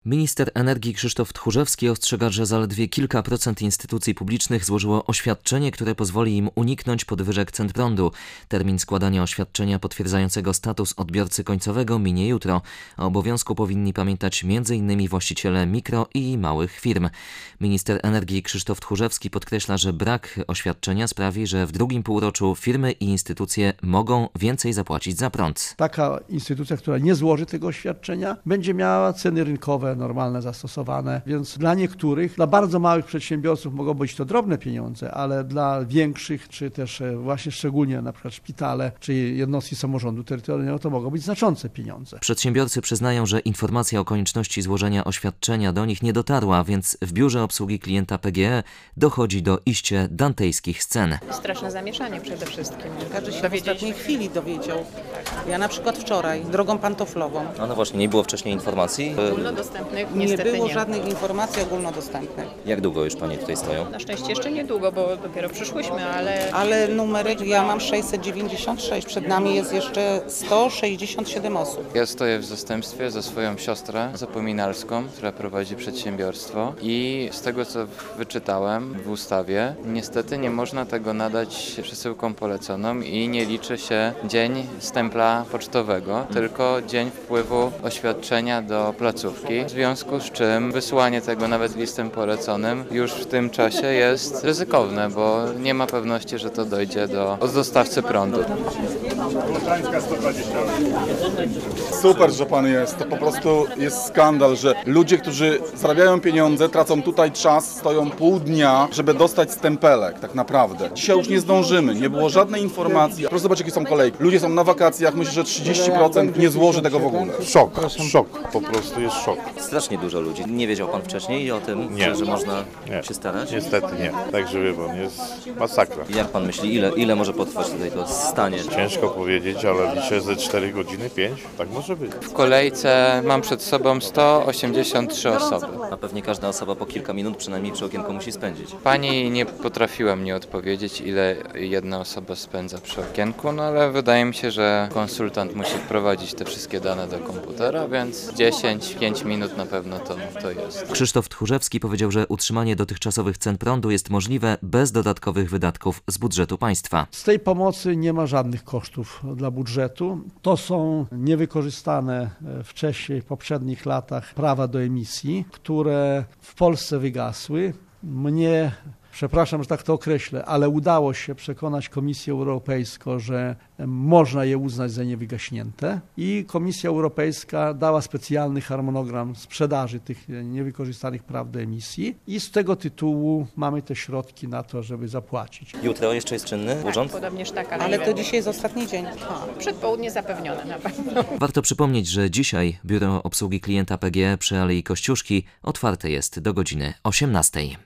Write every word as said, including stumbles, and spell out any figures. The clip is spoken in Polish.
Minister energii Krzysztof Tchórzewski ostrzega, że zaledwie kilka procent instytucji publicznych złożyło oświadczenie, które pozwoli im uniknąć podwyżek cen prądu. Termin składania oświadczenia potwierdzającego status odbiorcy końcowego minie jutro. O obowiązku powinni pamiętać między innymi właściciele mikro i małych firm. Minister energii Krzysztof Tchórzewski podkreśla, że brak oświadczenia sprawi, że w drugim półroczu firmy i instytucje mogą więcej zapłacić za prąd. Taka instytucja, która nie złoży tego oświadczenia, będzie miała ceny rynkowe normalne zastosowane, więc dla niektórych, dla bardzo małych przedsiębiorców mogą być to drobne pieniądze, ale dla większych, czy też właśnie szczególnie na przykład szpitale, czy jednostki samorządu terytorialnego, to mogą być znaczące pieniądze. Przedsiębiorcy przyznają, że informacja o konieczności złożenia oświadczenia do nich nie dotarła, więc w biurze obsługi klienta P G E dochodzi do iście dantejskich scen. Straszne zamieszanie przede wszystkim. Każdy się w ostatniej chwili dowiedział. Ja na przykład wczoraj, drogą pantoflową. A no właśnie, nie było wcześniej informacji? Ogólnodostępnych Nie niestety było nie. żadnych informacji ogólnodostępnych. Jak długo już Panie tutaj stoją? Na szczęście jeszcze niedługo, bo dopiero przyszłyśmy, ale... Ale numerek ja mam sześćset dziewięćdziesiąt sześć, przed nami jest jeszcze sto sześćdziesiąt siedem osób. Ja stoję w zastępstwie za swoją siostrę zapominalską, która prowadzi przedsiębiorstwo i z tego, co wyczytałem w ustawie, niestety nie można tego nadać przesyłką poleconą i nie liczy się dzień stempla pocztowego, tylko dzień wpływu oświadczenia do placówki, w związku z czym wysłanie tego nawet listem poleconym już w tym czasie jest ryzykowne, bo nie ma pewności, że to dojdzie do od dostawcy prądu. Super, że pan jest. To po prostu jest skandal, że ludzie, którzy zarabiają pieniądze, tracą tutaj czas, stoją pół dnia, żeby dostać stempelek, tak naprawdę. Dzisiaj już nie zdążymy, nie było żadnej informacji. Proszę zobaczyć, jakie są kolejki. Ludzie są na wakacjach, myślę, że trzydzieści procent nie złoży tego w ogóle. Szok, szok, po prostu jest szok. Strasznie dużo ludzi. Nie wiedział Pan wcześniej o tym, Nie. że można Nie. się starać? Niestety nie. Także wie pan, jest masakra. Jak Pan myśli, ile, ile może potrwać tutaj to stanie? Ciężko powiedzieć, ale liczę ze cztery godziny, pięć, tak może być. W kolejce mam przed sobą sto osiemdziesiąt trzy osoby. A pewnie każda osoba po kilka minut przynajmniej przy okienku musi spędzić. Pani nie potrafiła mnie odpowiedzieć, ile jedna osoba spędza przy okienku, no ale wydaje mi się, że konsultant musi wprowadzić te wszystkie dane do komputera, więc dziesięć pięć minut na pewno to, to jest. Krzysztof Tchórzewski powiedział, że utrzymanie dotychczasowych cen prądu jest możliwe bez dodatkowych wydatków z budżetu państwa. Z tej pomocy nie ma żadnych kosztów dla budżetu. To są niewykorzystane wcześniej, w poprzednich latach prawa do emisji, które w Polsce wygasły. Mnie, przepraszam, że tak to określę, ale udało się przekonać Komisję Europejską, że można je uznać za niewygaśnięte i Komisja Europejska dała specjalny harmonogram sprzedaży tych niewykorzystanych praw do emisji i z tego tytułu mamy te środki na to, żeby zapłacić. Jutro jeszcze jest czynny urząd? Podobnież tak, ale, Ale nie to wiem. dzisiaj jest ostatni dzień. Przedpołudnie zapewnione na pewno. Warto przypomnieć, że dzisiaj biuro obsługi klienta P G E przy Alei Kościuszki otwarte jest do godziny osiemnastej.